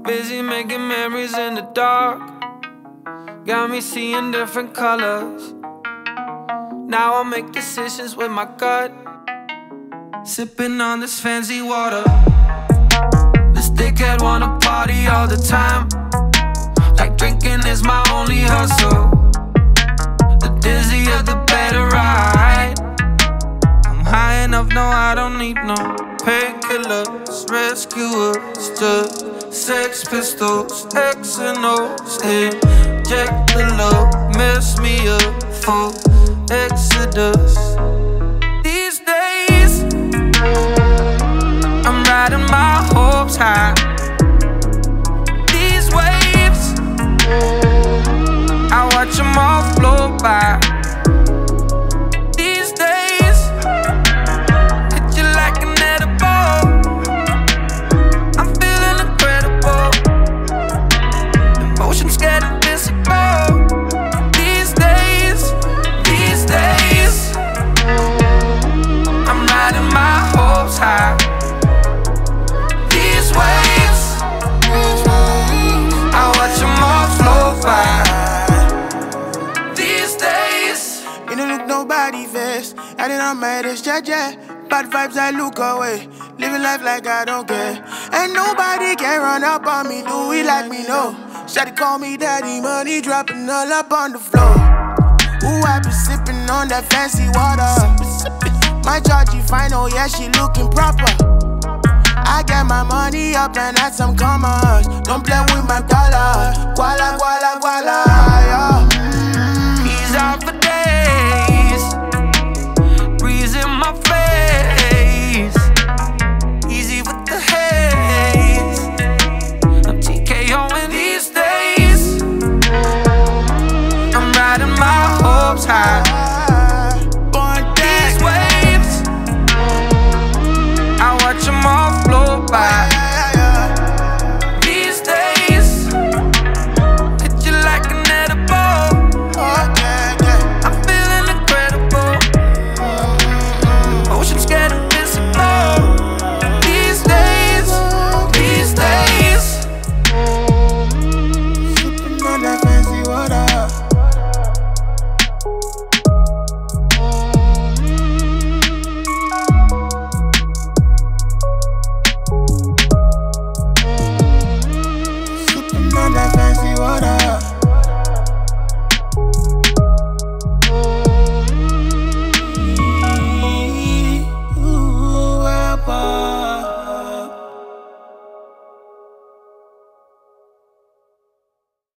busy making memories in the dark. Got me seeing different colors. Now I make decisions with my gut. Sipping on this fancy water. This dickhead wanna party all the time, like drinking is my only hustle. The dizzier the better ride. I'm high enough, no I don't need no painkillers, rescuers, just Sex Pistols, X and O's. Inject the love, miss me a full exodus. These days I'm riding my hopes high. These waves, I watch them all flow by. These days, hit you like an edible. I'm feeling incredible. Emotions get invisible. These days, I'm riding my hopes high. These waves, I watch them all flow by. These days, you don't look nobody face. I did not mad as Jaja. Bad vibes, I look away. Living life like I don't care. And nobody can run up on me, do it like me, no. Shawty call me daddy, money dropping all up on the floor. Ooh, I be sipping on that fancy water. My Georgie fine, oh yeah, she looking proper. I get my money up and add some commas. Don't play with my dollar. Guala, guala, guala, yeah.